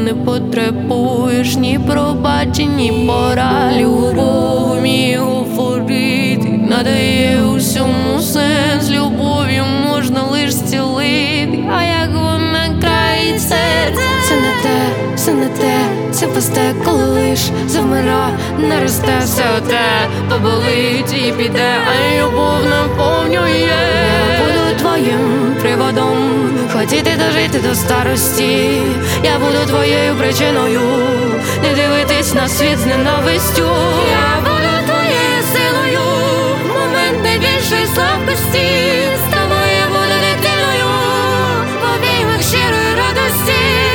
не потребуєш ні пробачень, ні порад. Любов вміє говорити, надає усьому сенс. Любов'ю можна лиш зцілити, а як вона країть серце. Це не те, все не те, це пусте, коли лиш завмира, не росте. Все те поболить і піде, а любов наповнює. Я буду твоїм приводом, хотіти дожити до старості. Я буду твоєю причиною, не дивитись на світ з ненавистю. Я буду твоєю силою, в момент найбільшої слабкості. З тобою я буду дитиною, в обіймах щирої радості.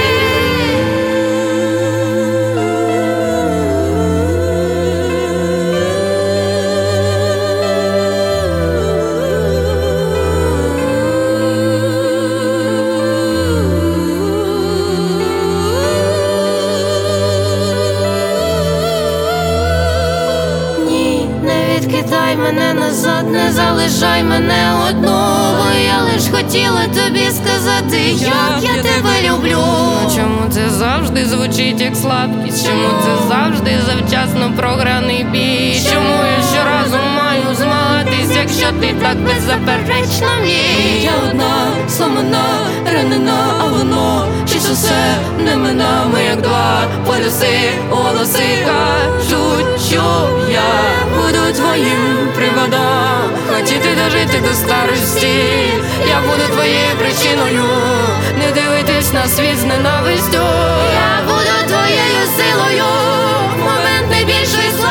Кидай мене назад, не залишай мене одну, бо я лиш хотіла тобі сказати, як я тебе люблю. Ну чому це завжди звучить як слабкість? Чому це завжди завчасно програний бій? Чому я щоразу маю змагатись, якщо ти так беззаперечно мій? Я одна, сломана, ранена, а воно щось усе не мина. Ми як два полюси, голоси кажуть, що я буду твоїм приводом, хотіти дожити до старості. Я буду твоєю причиною, не дивитись на світ з ненавистю. Я буду твоєю силою, в момент найбільшої слабкості.